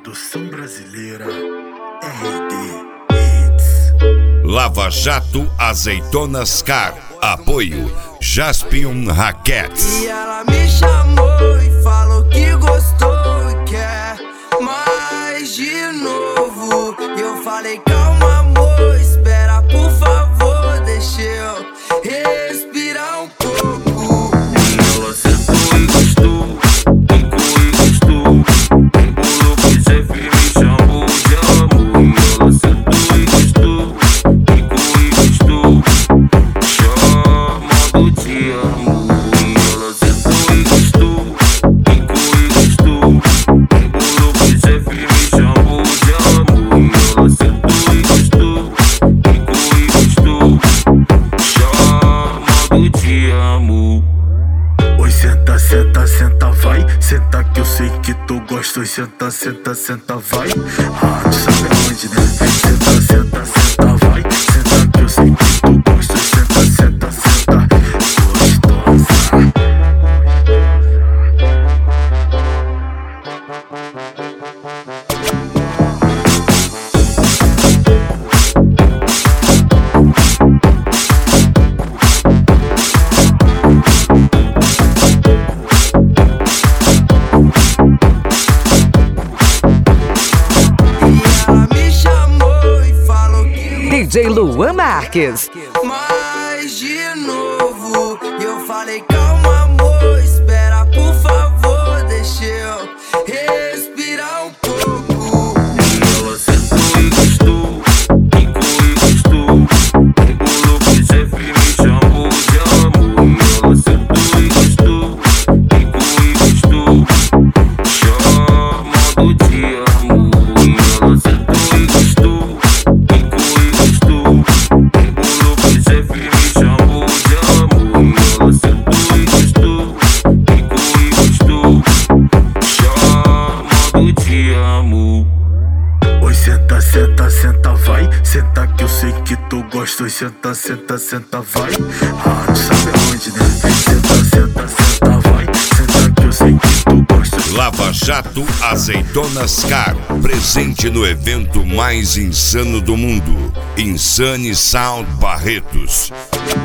Produção brasileira RD Hits. Lava Jato Azeitonas Car. Apoio Jaspion Raquetes. E ela me chamou e falou que gostou e quer mais de novo. E eu falei, calma amor, espera por favor, deixa eu respirar um pouco. E ela sentou e gostou, ficou e gostou. Embolou que Zé me chamou de amor. E ela sentou e gostou, ficou e gostou. Chamando de amor. E ela sentou e gostou, ficou e gostou. Embolou que Zé me chamou de amor. E ela sentou e gostou, ficou e gostou. Chamando de amor. Oi, senta, senta, senta, vai. Senta que eu sei que tu gosta. Oi, senta, senta, senta, vai. Ah, tu sabe aonde, né? Senta, senta, senta, vai. Senta que eu sei que tu gosta. Oi, senta, senta, senta, gostosa. DJ Luan Marques. Mais de novo. E eu falei, calma amor, espera por favor, deixa eu respirar um pouco. E ela sentou e gostou, ficou e gostou. Embolou que Zé me chamou de amor. E ela sentou e gostou, ficou e gostou. Chamando de amor. E ela sentou e gostou, ficou e gostou. Embolou que Zé me chamou de amor. E ela sentou e gostou, ficou e gostou. Chamando de amor. Oi, senta, senta, senta, vai. Senta que eu sei que tu gosta. Oi, senta, senta, senta, vai. Ah, tu sabe aonde, né? Senta, senta, senta, vai. Senta que eu sei que tu gosta. Lava Jato Azeitonas Car. Presente no evento mais insano do mundo. Insane Sound Barretos.